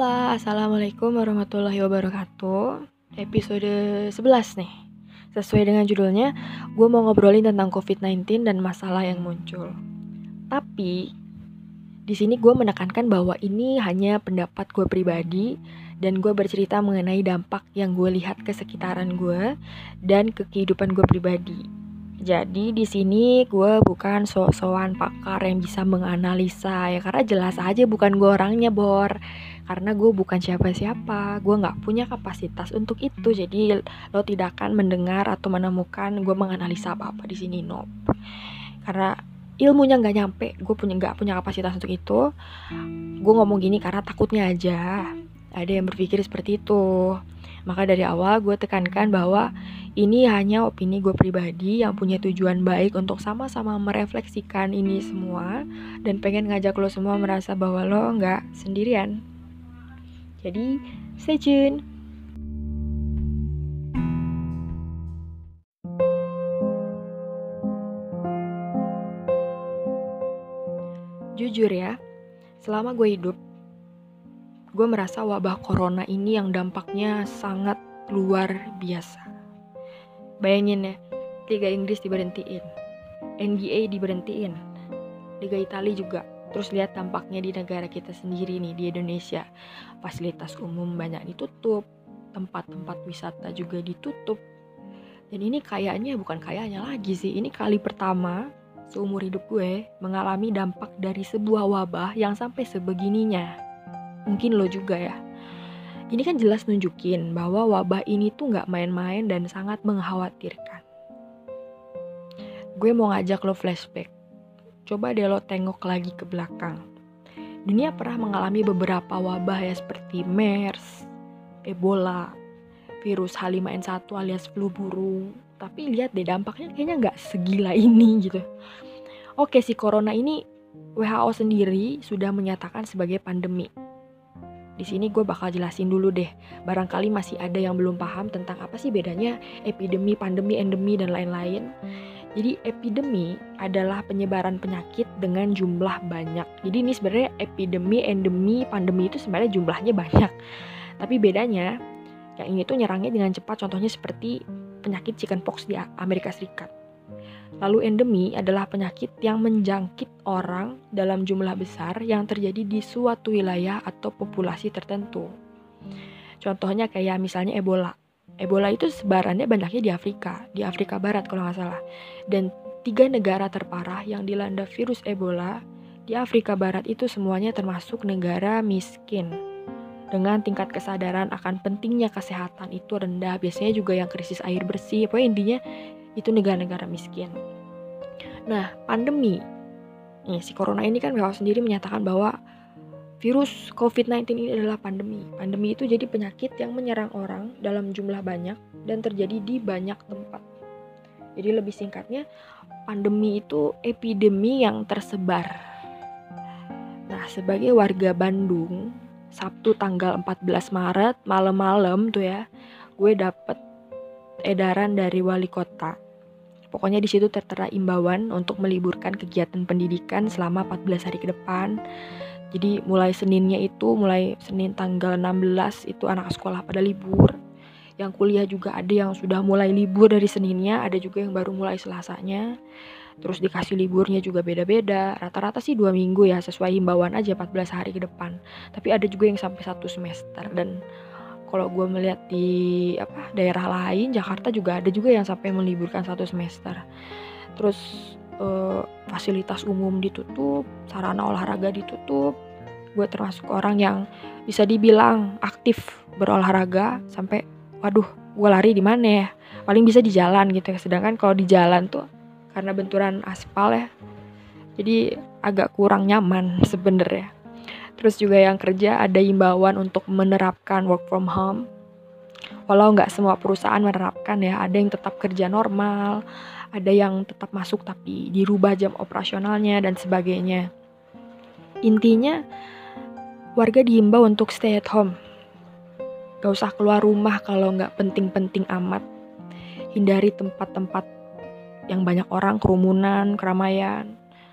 Hola, Assalamualaikum warahmatullahi wabarakatuh. Episode 11 nih. Sesuai dengan judulnya, gue mau ngobrolin tentang COVID-19 dan masalah yang muncul. Tapi, di sini gue menekankan bahwa ini hanya pendapat gue pribadi dan gue bercerita mengenai dampak yang gue lihat ke sekitaran gue dan ke kehidupan gue pribadi. Jadi di sini gue bukan sok-sokan pakar yang bisa menganalisa ya, karena jelas aja bukan gue orangnya, Bor. Karena gue bukan siapa-siapa, gue nggak punya kapasitas untuk itu. Jadi lo tidak akan mendengar atau menemukan gue menganalisa apa-apa di sini, no. Karena ilmunya nggak nyampe, gue nggak punya kapasitas untuk itu. Gue ngomong gini karena takutnya aja ada yang berpikir seperti itu. Maka dari awal gue tekankan bahwa ini hanya opini gue pribadi yang punya tujuan baik untuk sama-sama merefleksikan ini semua dan pengen ngajak lo semua merasa bahwa lo nggak sendirian. Jadi, stay tune. Jujur ya, selama gue hidup, gue merasa wabah corona ini yang dampaknya sangat luar biasa. Bayangin ya, Liga Inggris diberhentiin, NBA diberhentiin, Liga Italia juga. Terus lihat dampaknya di negara kita sendiri nih, di Indonesia. Fasilitas umum banyak ditutup, tempat-tempat wisata juga ditutup. Dan ini bukan kayaknya lagi sih, ini kali pertama seumur hidup gue mengalami dampak dari sebuah wabah yang sampai sebegininya. Mungkin lo juga ya. Ini kan jelas nunjukin bahwa wabah ini tuh gak main-main dan sangat mengkhawatirkan. Gue mau ngajak lo flashback. Coba deh lo tengok lagi ke belakang. Dunia pernah mengalami beberapa wabah ya, seperti MERS, Ebola, virus H5N1 alias flu burung. Tapi lihat deh, dampaknya kayaknya gak segila ini gitu. Oke, si corona ini WHO sendiri sudah menyatakan sebagai pandemi. Di sini gue bakal jelasin dulu deh. Barangkali masih ada yang belum paham tentang apa sih bedanya epidemi, pandemi, endemi, dan lain-lain. Jadi epidemi adalah penyebaran penyakit dengan jumlah banyak. Jadi ini sebenarnya epidemi, endemi, pandemi itu sebenarnya jumlahnya banyak. Tapi bedanya, yang ini tuh nyerangnya dengan cepat, contohnya seperti penyakit chickenpox di Amerika Serikat. Lalu endemi adalah penyakit yang menjangkit orang dalam jumlah besar yang terjadi di suatu wilayah atau populasi tertentu. Contohnya kayak misalnya Ebola. Ebola itu sebarannya banyaknya di Afrika Barat kalau nggak salah. Dan 3 negara terparah yang dilanda virus Ebola di Afrika Barat itu semuanya termasuk negara miskin. Dengan tingkat kesadaran akan pentingnya kesehatan itu rendah, biasanya juga yang krisis air bersih, pokoknya intinya itu negara-negara miskin. Nah, pandemi, si corona ini kan WHO sendiri menyatakan bahwa virus COVID-19 ini adalah pandemi. Pandemi itu jadi penyakit yang menyerang orang dalam jumlah banyak dan terjadi di banyak tempat. Jadi lebih singkatnya, pandemi itu epidemi yang tersebar. Nah, sebagai warga Bandung, Sabtu tanggal 14 Maret, malam-malam tuh ya, gue dapet edaran dari wali kota. Pokoknya di situ tertera imbauan untuk meliburkan kegiatan pendidikan selama 14 hari ke depan. Jadi mulai Senin tanggal 16 itu anak sekolah pada libur. Yang kuliah juga ada yang sudah mulai libur dari Seninnya, ada juga yang baru mulai Selasanya. Terus dikasih liburnya juga beda-beda. Rata-rata sih 2 minggu ya, sesuai himbauan aja 14 hari ke depan. Tapi ada juga yang sampai 1 semester. Dan kalau gue melihat di daerah lain, Jakarta juga ada juga yang sampai meliburkan 1 semester. Terus fasilitas umum ditutup, sarana olahraga ditutup. Gue termasuk orang yang bisa dibilang aktif berolahraga sampai, waduh, gue lari di mana ya? Paling bisa di jalan gitu ya. Sedangkan kalau di jalan tuh karena benturan aspal ya, jadi agak kurang nyaman sebenarnya. Terus juga yang kerja ada imbauan untuk menerapkan work from home. Walau nggak semua perusahaan menerapkan ya, ada yang tetap kerja normal, ada yang tetap masuk tapi dirubah jam operasionalnya dan sebagainya. Intinya, warga diimbau untuk stay at home. Gak usah keluar rumah kalau nggak penting-penting amat. Hindari tempat-tempat yang banyak orang, kerumunan, keramaian.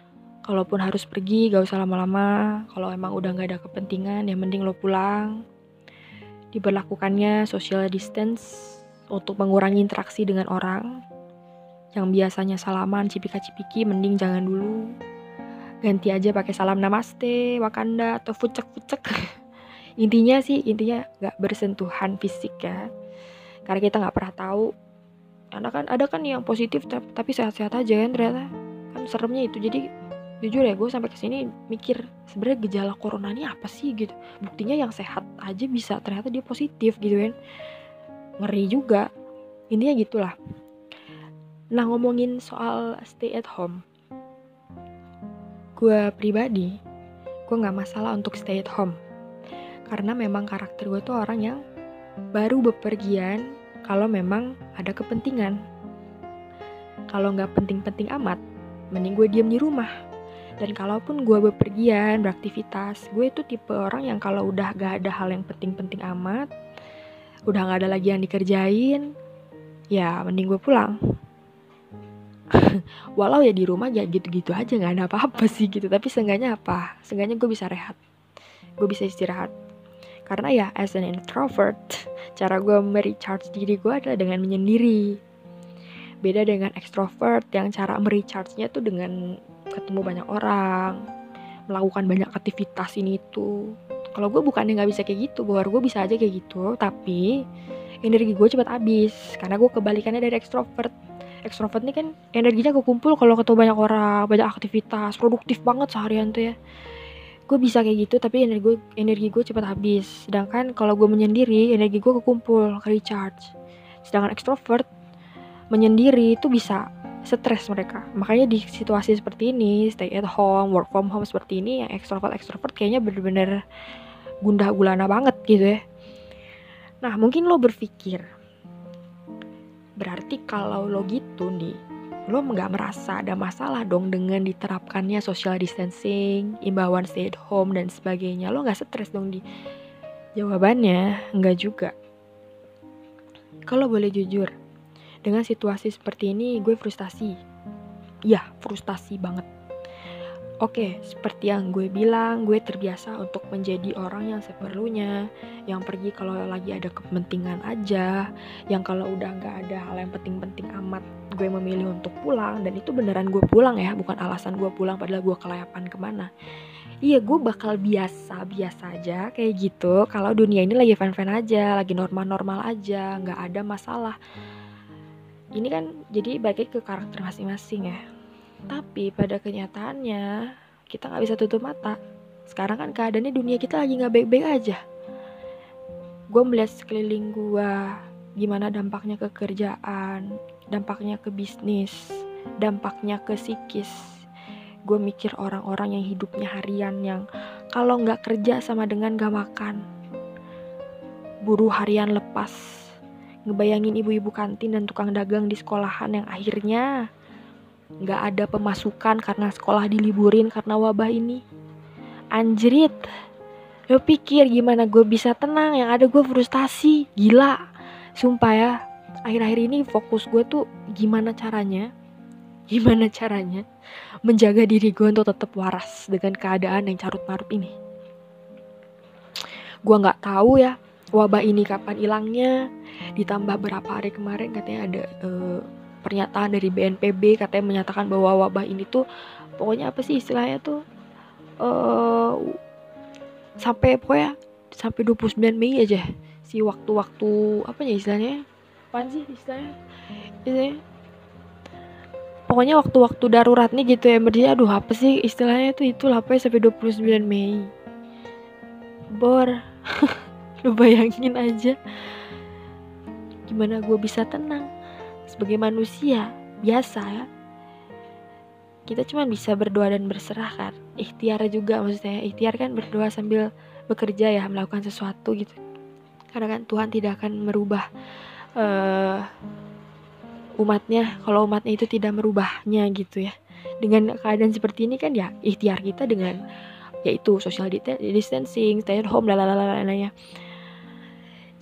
Kalaupun harus pergi gak usah lama-lama. Kalau emang udah gak ada kepentingan ya mending lo pulang. Diberlakukannya social distance untuk mengurangi interaksi dengan orang. Yang biasanya salaman cipika-cipiki mending jangan dulu. Ganti aja pakai salam namaste, wakanda atau fucek-fucek. Intinya gak bersentuhan fisik ya. Karena kita gak pernah tahu. Ada kan yang positif tapi sehat-sehat aja kan ternyata. Kan seremnya itu. Jadi jujur ya gue sampai kesini mikir sebenarnya gejala corona ini apa sih gitu. Buktinya yang sehat aja bisa ternyata dia positif gitu kan. Ngeri juga. Intinya gitulah. Nah ngomongin soal stay at home, gue pribadi gue gak masalah untuk stay at home. Karena memang karakter gue tuh orang yang baru bepergian kalau memang ada kepentingan. Kalau gak penting-penting amat, mending gue diam di rumah. Dan kalaupun gue bepergian, beraktivitas, gue itu tipe orang yang kalau udah gak ada hal yang penting-penting amat, udah gak ada lagi yang dikerjain, ya mending gue pulang. Walau ya di rumah ya gitu-gitu aja, gak ada apa-apa sih gitu. Tapi seenggaknya apa? Seenggaknya gue bisa rehat, gue bisa istirahat. Karena ya as an introvert, cara gue merecharge diri gue adalah dengan menyendiri. Beda dengan extrovert yang cara merecharge-nya tuh dengan ketemu banyak orang, melakukan banyak aktivitas ini itu. Kalau gue bukannya gak bisa kayak gitu, bahwa gue bisa aja kayak gitu, tapi energi gue cepat habis. Karena gue kebalikannya dari extrovert. Extrovert ini kan energinya kekumpul kalau ketemu banyak orang, banyak aktivitas, produktif banget seharian tuh ya. Gue bisa kayak gitu, tapi energi gue cepat habis. Sedangkan kalau gue menyendiri, energi gue kekumpul, recharge. Sedangkan extrovert menyendiri itu bisa stres mereka. Makanya di situasi seperti ini, stay at home, work from home seperti ini, yang extrovert kayaknya bener-bener gundah gulana banget gitu ya. Nah mungkin lo berpikir, berarti kalau lo gitu nih, lo gak merasa ada masalah dong dengan diterapkannya social distancing, imbauan stay at home dan sebagainya. Lo gak stres dong di jawabannya? Enggak juga. Kalau boleh jujur, dengan situasi seperti ini gue frustasi. Ya, frustasi banget. Oke, seperti yang gue bilang, gue terbiasa untuk menjadi orang yang seperlunya, yang pergi kalau lagi ada kepentingan aja, yang kalau udah gak ada hal yang penting-penting amat, gue memilih untuk pulang. Dan itu beneran gue pulang ya, bukan alasan gue pulang padahal gue kelayapan kemana. Iya, gue bakal biasa aja kayak gitu kalau dunia ini lagi fine-fine aja, lagi normal-normal aja, gak ada masalah. Ini kan jadi balik ke karakter masing-masing ya. Tapi pada kenyataannya kita gak bisa tutup mata. Sekarang kan keadaannya dunia kita lagi gak baik-baik aja. Gue melihat sekeliling gue, gimana dampaknya ke kerjaan, dampaknya ke bisnis, dampaknya ke psikis. Gue mikir orang-orang yang hidupnya harian, yang kalau gak kerja sama dengan gak makan. Buruh harian lepas. Ngebayangin ibu-ibu kantin dan tukang dagang di sekolahan yang akhirnya gak ada pemasukan karena sekolah diliburin karena wabah ini. Anjrit, lo pikir gimana gue bisa tenang? Yang ada gue frustasi. Gila, sumpah ya. Akhir-akhir ini fokus gue tuh gimana caranya menjaga diri gue untuk tetap waras dengan keadaan yang carut-marut ini. Gue gak tahu ya wabah ini kapan hilangnya. Ditambah berapa hari kemarin katanya ada pernyataan dari BNPB katanya menyatakan bahwa wabah ini tuh pokoknya apa sih istilahnya tuh sampai 29 Mei aja si waktu-waktu apa ya istilahnya, apaan sih istilahnya pokoknya waktu-waktu darurat nih gitu ya. Berarti aduh apa sih istilahnya tuh, itulah apa sampai 29 Mei bor. Lu bayangin aja gimana gue bisa tenang sebagai manusia biasa ya. Kita cuma bisa berdoa dan berserah kan. Ikhtiar juga, maksudnya ikhtiar kan berdoa sambil bekerja ya, melakukan sesuatu gitu. Karena kan Tuhan tidak akan merubah umatnya kalau umatnya itu tidak merubahnya gitu ya. Dengan keadaan seperti ini kan ya ikhtiar kita dengan yaitu social distancing, stay at home, lalalala.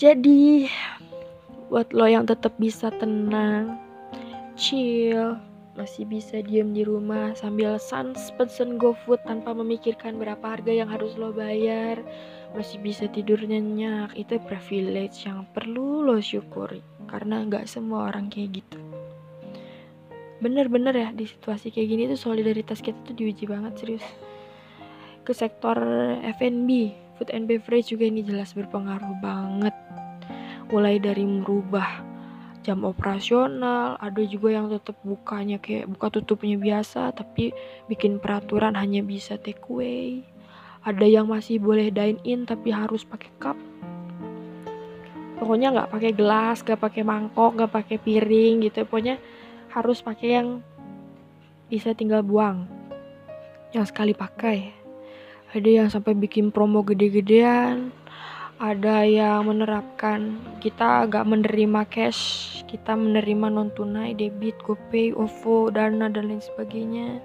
Jadi buat lo yang tetap bisa tenang, chill, masih bisa diem di rumah sambil sans pesen GoFood tanpa memikirkan berapa harga yang harus lo bayar, masih bisa tidur nyenyak. Itu privilege yang perlu lo syukuri, karena gak semua orang kayak gitu. Bener-bener ya, di situasi kayak gini tuh solidaritas kita tuh diuji banget, serius. Ke sektor F&B, food and beverage juga ini jelas berpengaruh banget. Mulai dari merubah jam operasional, ada juga yang tetap bukanya kayak buka tutupnya biasa tapi bikin peraturan hanya bisa take away. Ada yang masih boleh dine in tapi harus pakai cup. Pokoknya nggak pakai gelas, nggak pakai mangkok, nggak pakai piring gitu. Pokoknya harus pakai yang bisa tinggal buang, yang sekali pakai. Ada yang sampai bikin promo gede-gedean. Ada yang menerapkan kita gak menerima cash, kita menerima non tunai, debit, GoPay, OVO, Dana dan lain sebagainya.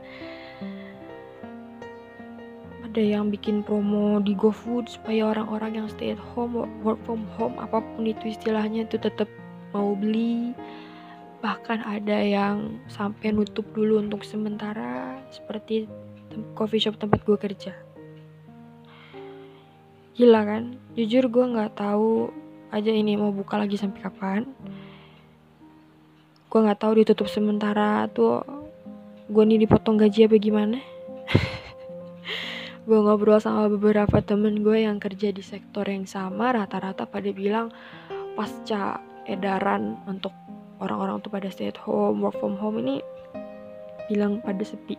Ada yang bikin promo di GoFood supaya orang-orang yang stay at home, work from home, apapun itu istilahnya, itu tetap mau beli. Bahkan ada yang sampai nutup dulu untuk sementara, seperti coffee shop tempat gue kerja. Gila kan? Jujur gue gak tahu aja ini mau buka lagi sampai kapan. Gue gak tahu ditutup sementara tuh gue nih dipotong gaji apa gimana. Gue ngobrol sama beberapa temen gue yang kerja di sektor yang sama, rata-rata pada bilang pasca edaran untuk orang-orang tuh pada stay at home, work from home ini bilang pada sepi.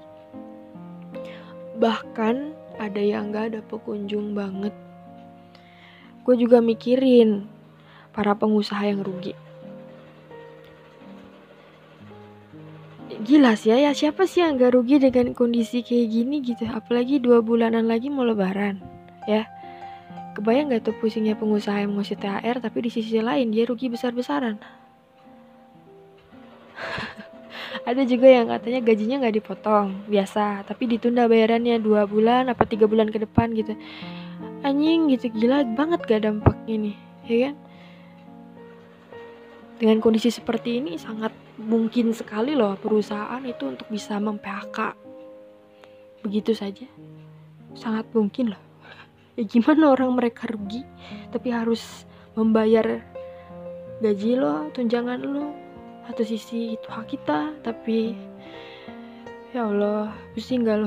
Bahkan ada yang gak ada pengunjung banget. Gue juga mikirin para pengusaha yang rugi. Gila sih ya, siapa sih yang gak rugi dengan kondisi kayak gini gitu. Apalagi 2 bulanan lagi mau lebaran ya. Kebayang gak tuh pusingnya pengusaha yang ngasih THR tapi di sisi lain dia rugi besar-besaran. Ada juga yang katanya gajinya gak dipotong biasa, tapi ditunda bayarannya 2 bulan apa 3 bulan ke depan gitu. Anjing gitu, gila banget gak dampaknya nih, ya kan? Dengan kondisi seperti ini sangat mungkin sekali loh perusahaan itu untuk bisa mem-PHK begitu saja. Sangat mungkin loh. Ya gimana orang mereka rugi tapi harus membayar gaji lo, tunjangan lo. Satu sisi itu hak kita, tapi ya Allah, pusing gak lo?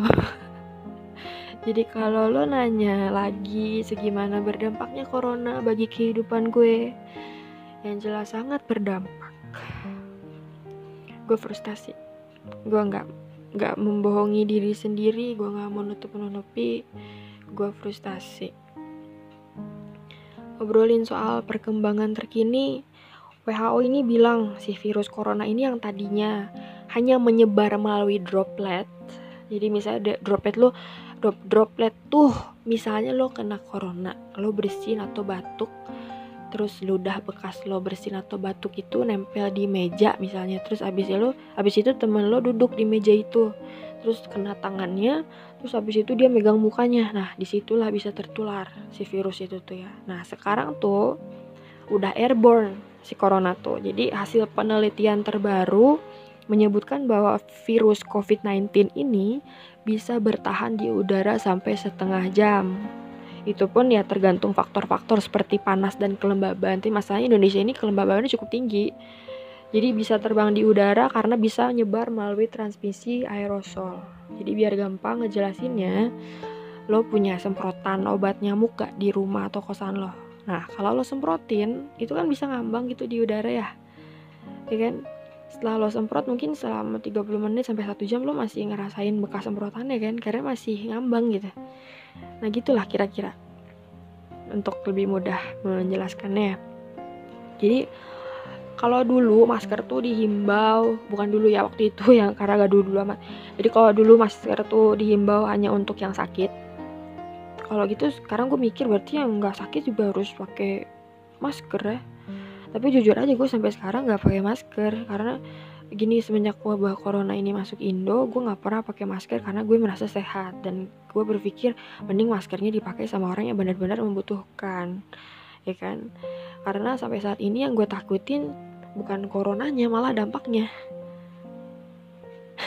Jadi kalau lo nanya lagi segimana berdampaknya corona bagi kehidupan gue, yang jelas sangat berdampak. Gue frustasi. Gue nggak membohongi diri sendiri. Gue nggak mau nutup-nutupi. Gue frustasi. Ngobrolin soal perkembangan terkini, WHO ini bilang si virus corona ini yang tadinya hanya menyebar melalui droplet. Jadi misalnya droplet tuh, misalnya lo kena corona, lo bersin atau batuk, terus ludah bekas lo bersin atau batuk itu nempel di meja misalnya, terus abis itu temen lo duduk di meja itu, terus kena tangannya, terus abis itu dia megang mukanya, nah disitulah bisa tertular si virus itu tuh ya. Nah sekarang tuh udah airborne si corona tuh. Jadi hasil penelitian terbaru menyebutkan bahwa virus COVID-19 ini bisa bertahan di udara sampai setengah jam. Itu pun ya tergantung faktor-faktor seperti panas dan kelembaban. Tapi masalahnya Indonesia ini kelembabannya cukup tinggi. Jadi bisa terbang di udara karena bisa nyebar melalui transmisi aerosol. Jadi biar gampang ngejelasinnya, lo punya semprotan obat nyamuk gak di rumah atau kosan lo? Nah kalau lo semprotin, itu kan bisa ngambang gitu di udara ya kan? Setelah lo semprot mungkin selama 30 menit sampai 1 jam lo masih ngerasain bekas semprotannya kan, karena masih ngambang gitu. Nah gitulah kira-kira untuk lebih mudah menjelaskannya. Jadi kalau dulu masker tuh dihimbau, bukan dulu ya waktu itu yang karena gak dulu amat. Jadi kalau dulu masker tuh dihimbau hanya untuk yang sakit. Kalau gitu sekarang gue mikir berarti yang gak sakit juga harus pakai masker ya. Tapi jujur aja gue sampai sekarang gak pakai masker karena gini, semenjak wabah corona ini masuk Indo, gue gak pernah pakai masker karena gue merasa sehat dan gue berpikir mending maskernya dipakai sama orang yang benar-benar membutuhkan, ya kan? Karena sampai saat ini yang gue takutin bukan coronanya, malah dampaknya.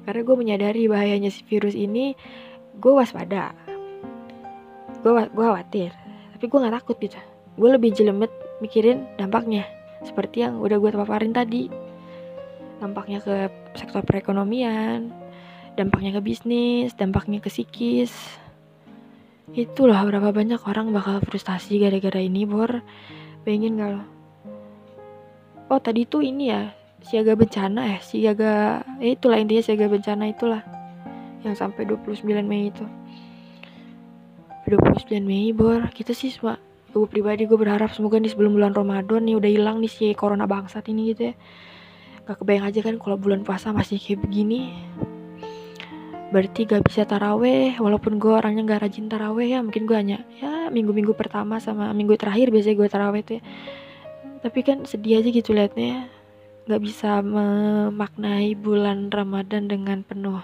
Karena gue menyadari bahayanya si virus ini, gue waspada, gue khawatir, tapi gue nggak takut gitu. Gue lebih jelemet mikirin dampaknya, seperti yang udah gue paparin tadi. Dampaknya ke sektor perekonomian, dampaknya ke bisnis, dampaknya ke psikis. Itulah berapa banyak orang bakal frustasi gara-gara ini, Bor. Bayangin gak lo? Oh tadi tuh ini ya, siaga bencana itulah intinya siaga bencana itulah yang sampai 29 Mei itu. 29 Mei, Bor. Kita sih semua, gue pribadi gue berharap semoga nih sebelum bulan Ramadan nih udah hilang nih si corona bangsat ini gitu ya. Gak kebayang aja kan kalau bulan puasa masih kayak begini. Berarti gak bisa taraweh, walaupun gue orangnya gak rajin taraweh ya. Mungkin gue hanya ya minggu-minggu pertama sama minggu terakhir biasanya gue taraweh tuh ya. Tapi kan sedih aja gitu liatnya, gak bisa memaknai bulan Ramadan dengan penuh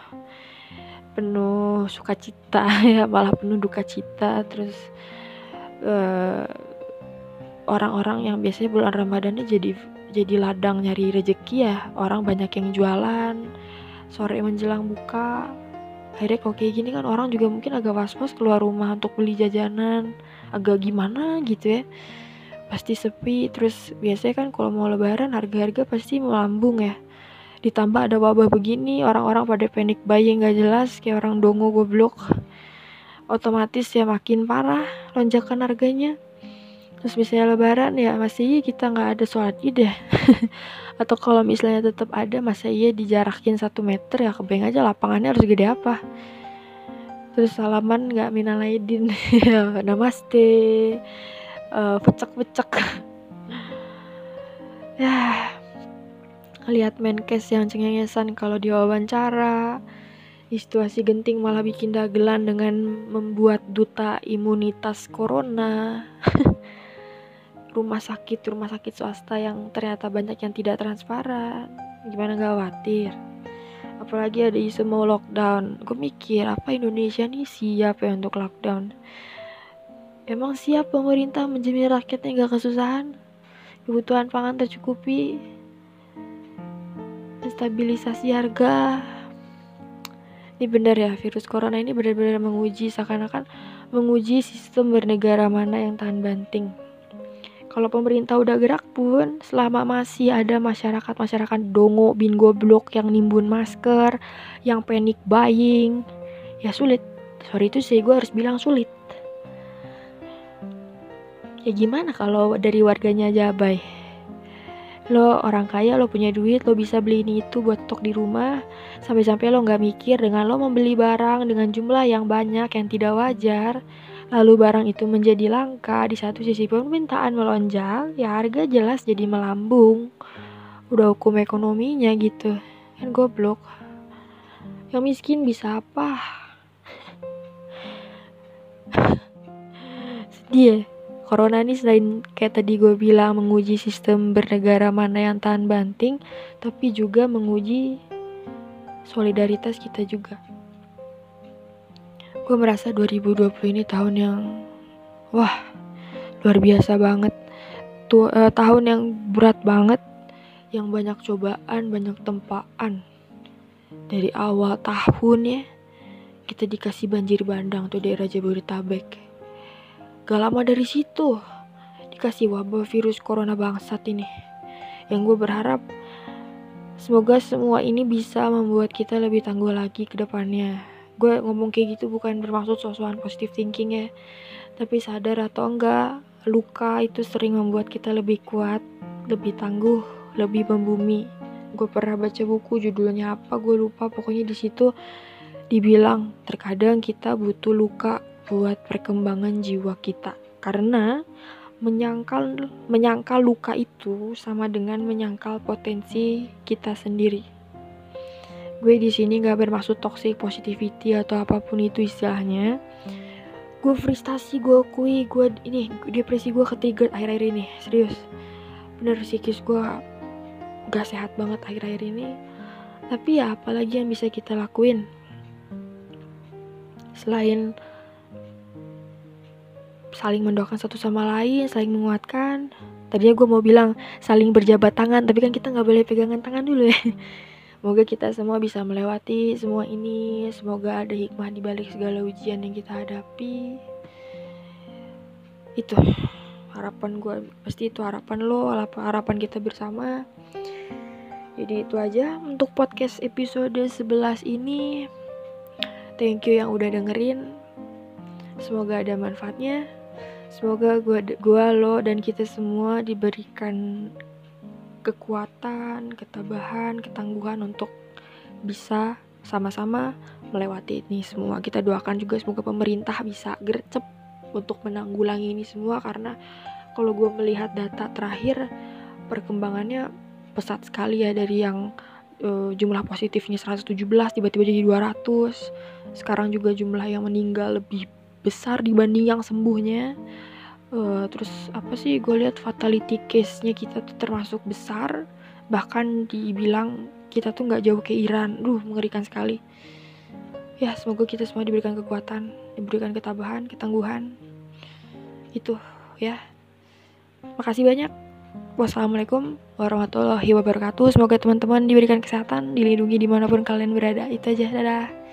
sukacita ya, malah penuh duka cita. Terus orang-orang yang biasanya bulan Ramadannya jadi ladang nyari rezeki ya, orang banyak yang jualan sore menjelang buka. Akhirnya kalau kayak gini kan orang juga mungkin agak was-was keluar rumah untuk beli jajanan, agak gimana gitu ya, pasti sepi. Terus biasanya kan kalau mau lebaran harga-harga pasti melambung ya, ditambah ada wabah begini, orang-orang pada panic buying gak jelas kayak orang dongo goblok, otomatis ya makin parah lonjakan harganya. Terus misalnya lebaran ya masih kita gak ada sholat id ya atau kalau misalnya tetap ada masa iya dijarakin 1 meter ya, kebayang aja lapangannya harus gede apa. Terus salaman gak minal aidin namaste, pecek ya. Lihat Menkes yang cengengesan kalau diwawancara, di situasi genting malah bikin dagelan dengan membuat duta imunitas corona. rumah sakit swasta yang ternyata banyak yang tidak transparan. Gimana gak khawatir? Apalagi ada isu mau lockdown. Gue mikir, apa Indonesia nih siap ya untuk lockdown? Emang siap pemerintah menjamin rakyatnya gak kesusahan? Kebutuhan pangan tercukupi? Stabilisasi harga? Ini benar ya, virus corona ini benar-benar menguji, seakan-akan menguji sistem bernegara mana yang tahan banting. Kalau pemerintah udah gerak pun, selama masih ada masyarakat dongo bin goblok yang nimbun masker, yang panic buying, ya sulit. Sorry itu sih, gue harus bilang sulit. Ya gimana kalau dari warganya aja abai? Lo orang kaya, lo punya duit, lo bisa beli ini itu buat stok di rumah. Sampai-sampai lo gak mikir dengan lo membeli barang dengan jumlah yang banyak yang tidak wajar, lalu barang itu menjadi langka, di satu sisi permintaan melonjak, ya harga jelas jadi melambung. Udah hukum ekonominya gitu, kan goblok. Yang miskin bisa apa? Sedih ya. Corona ini selain kayak tadi gue bilang menguji sistem bernegara mana yang tahan banting, tapi juga menguji solidaritas kita juga. Gue merasa 2020 ini tahun yang luar biasa banget. Tahun yang berat banget, yang banyak cobaan, banyak tempaan. Dari awal tahun ya, kita dikasih banjir bandang tuh daerah Jabodetabek. Gak lama dari situ dikasih wabah virus corona bangsat ini. Yang gue berharap semoga semua ini bisa membuat kita lebih tangguh lagi ke depannya. Gue ngomong kayak gitu bukan bermaksud sok-sokan positive thinking ya, tapi sadar atau enggak, luka itu sering membuat kita lebih kuat, lebih tangguh, lebih membumi. Gue pernah baca buku, judulnya apa gue lupa, pokoknya di situ dibilang terkadang kita butuh luka buat perkembangan jiwa kita, karena menyangkal luka itu sama dengan menyangkal potensi kita sendiri. Gue di sini nggak bermaksud toxic positivity atau apapun itu istilahnya. Gue frustasi, gue akui, depresi gue ketrigger akhir-akhir ini, serius. Bener, psikis gue gak sehat banget akhir-akhir ini. Tapi ya apalagi yang bisa kita lakuin selain saling mendoakan satu sama lain, saling menguatkan. Tadinya gue mau bilang saling berjabat tangan, tapi kan kita gak boleh pegangan tangan dulu ya. Semoga kita semua bisa melewati semua ini. Semoga ada hikmah di balik segala ujian yang kita hadapi. Itu harapan gue, pasti itu harapan lo, harapan kita bersama. Jadi itu aja untuk podcast episode 11 ini. Thank you yang udah dengerin. Semoga ada manfaatnya. Semoga gue, lo, dan kita semua diberikan kekuatan, ketabahan, ketangguhan untuk bisa sama-sama melewati ini semua. Kita doakan juga semoga pemerintah bisa gercep untuk menanggulangi ini semua, karena kalau gue melihat data terakhir perkembangannya pesat sekali ya, dari yang jumlah positifnya 117 tiba-tiba jadi 200. Sekarang juga jumlah yang meninggal lebih besar dibanding yang sembuhnya. Terus apa sih, gue lihat fatality case-nya kita tuh termasuk besar, bahkan dibilang kita tuh nggak jauh ke Iran. Mengerikan sekali ya. Semoga kita semua diberikan kekuatan, diberikan ketabahan, ketangguhan. Itu ya. Makasih banyak. Wassalamualaikum warahmatullahi wabarakatuh. Semoga teman-teman diberikan kesehatan, dilindungi dimanapun kalian berada. Itu aja, dadah.